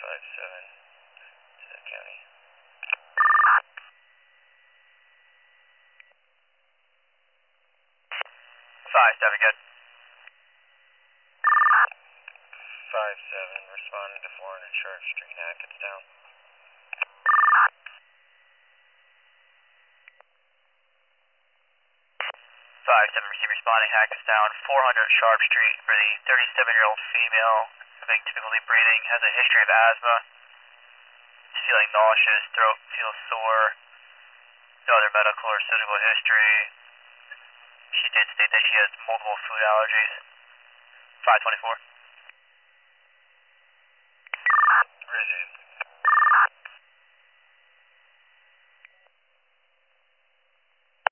57 to the county. 57, good. 57, responding to 400 Sharp Street, Hackettstown. 57, receive responding Hackettstown, 400 Sharp Street for the 37-year-old female, having difficulty breathing, has a history of asthma, is feeling nauseous, throat feels sore, no other medical or surgical history. She did state that she has multiple food allergies. 524. Received.